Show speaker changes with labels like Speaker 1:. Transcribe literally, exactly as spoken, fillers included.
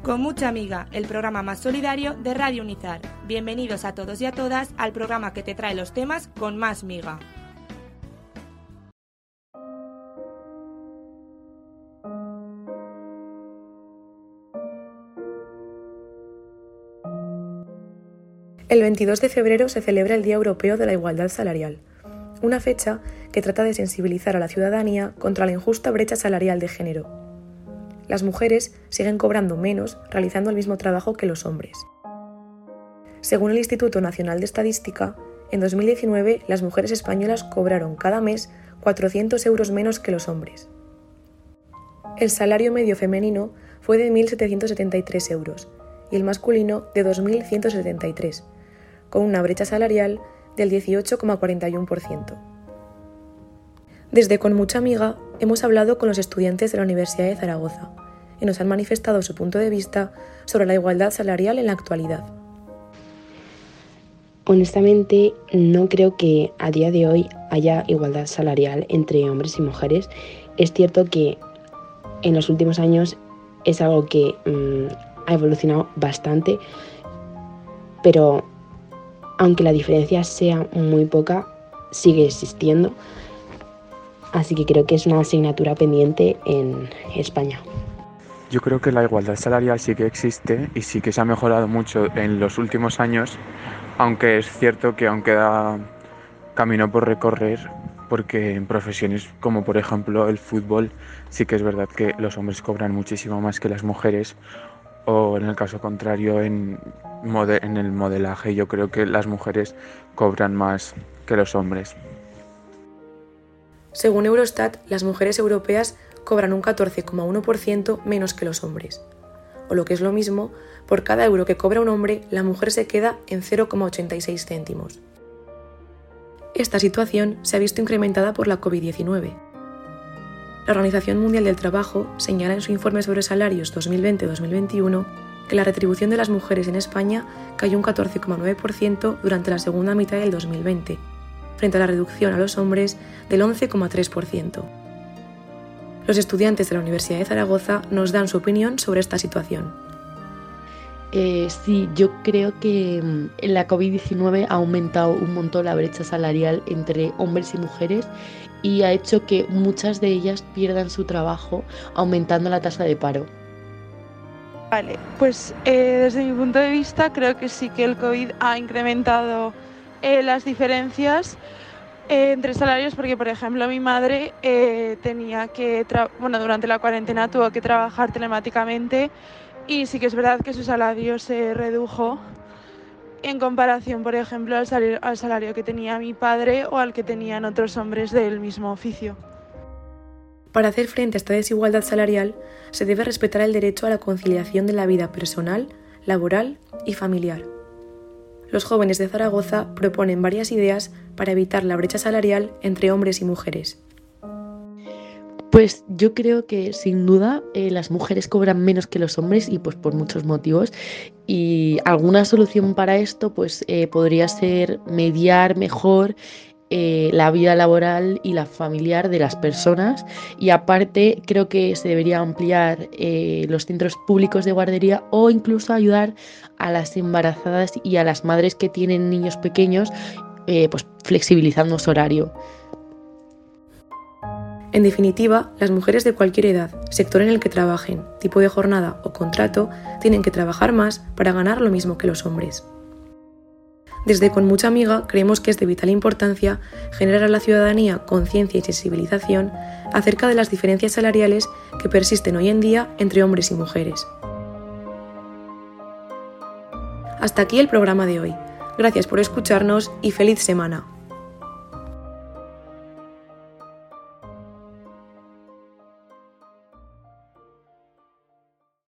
Speaker 1: Con mucha amiga, el programa más solidario de Radio Unizar. Bienvenidos a todos y a todas al programa que te trae los temas con más miga.
Speaker 2: El veintidós de febrero se celebra el Día Europeo de la Igualdad Salarial, una fecha que trata de sensibilizar a la ciudadanía contra la injusta brecha salarial de género. Las mujeres siguen cobrando menos realizando el mismo trabajo que los hombres. Según el Instituto Nacional de Estadística, en dos mil diecinueve las mujeres españolas cobraron cada mes cuatrocientos euros menos que los hombres. El salario medio femenino fue de mil setecientos setenta y tres euros y el masculino de dos mil ciento setenta y tres, con una brecha salarial del dieciocho coma cuarenta y uno por ciento. Desde Con Mucha Amiga hemos hablado con los estudiantes de la Universidad de Zaragoza y nos han manifestado su punto de vista sobre la igualdad salarial en la actualidad.
Speaker 3: Honestamente, no creo que a día de hoy haya igualdad salarial entre hombres y mujeres. Es cierto que en los últimos años es algo que mmm, ha evolucionado bastante, pero aunque la diferencia sea muy poca, sigue existiendo. Así que creo que es una asignatura pendiente en España.
Speaker 4: Yo creo que la igualdad salarial sí que existe y sí que se ha mejorado mucho en los últimos años, aunque es cierto que aún queda camino por recorrer, porque en profesiones como por ejemplo el fútbol sí que es verdad que los hombres cobran muchísimo más que las mujeres, o en el caso contrario en, mode- en el modelaje yo creo que las mujeres cobran más que los hombres.
Speaker 2: Según Eurostat, las mujeres europeas cobran un catorce coma uno por ciento menos que los hombres. O lo que es lo mismo, por cada euro que cobra un hombre, la mujer se queda en cero coma ochenta y seis céntimos. Esta situación se ha visto incrementada por la covid diecinueve. La Organización Mundial del Trabajo señala en su informe sobre salarios dos mil veinte dos mil veintiuno que la retribución de las mujeres en España cayó un catorce coma nueve por ciento durante la segunda mitad del dos mil veinte, frente a la reducción a los hombres del once coma tres por ciento. Los estudiantes de la Universidad de Zaragoza nos dan su opinión sobre esta situación.
Speaker 5: Eh, sí, yo creo que en la covid diecinueve ha aumentado un montón la brecha salarial entre hombres y mujeres y ha hecho que muchas de ellas pierdan su trabajo, aumentando la tasa de paro.
Speaker 6: Vale, pues eh, desde mi punto de vista creo que sí que el COVID ha incrementado eh, las diferencias eh, entre salarios, porque por ejemplo mi madre eh, tenía que, tra- bueno, durante la cuarentena tuvo que trabajar telemáticamente y sí que es verdad que su salario se redujo en comparación, por ejemplo, al salario, al salario que tenía mi padre o al que tenían otros hombres del mismo oficio.
Speaker 2: Para hacer frente a esta desigualdad salarial, se debe respetar el derecho a la conciliación de la vida personal, laboral y familiar. Los jóvenes de Zaragoza proponen varias ideas para evitar la brecha salarial entre hombres y mujeres.
Speaker 5: Pues yo creo que sin duda eh, las mujeres cobran menos que los hombres y pues por muchos motivos, y alguna solución para esto pues eh, podría ser mediar mejor eh, la vida laboral y la familiar de las personas, y aparte creo que se debería ampliar eh, los centros públicos de guardería o incluso ayudar a las embarazadas y a las madres que tienen niños pequeños eh, pues flexibilizando su horario.
Speaker 2: En definitiva, las mujeres de cualquier edad, sector en el que trabajen, tipo de jornada o contrato, tienen que trabajar más para ganar lo mismo que los hombres. Desde Con Mucha Amiga creemos que es de vital importancia generar a la ciudadanía conciencia y sensibilización acerca de las diferencias salariales que persisten hoy en día entre hombres y mujeres. Hasta aquí el programa de hoy. Gracias por escucharnos y feliz semana.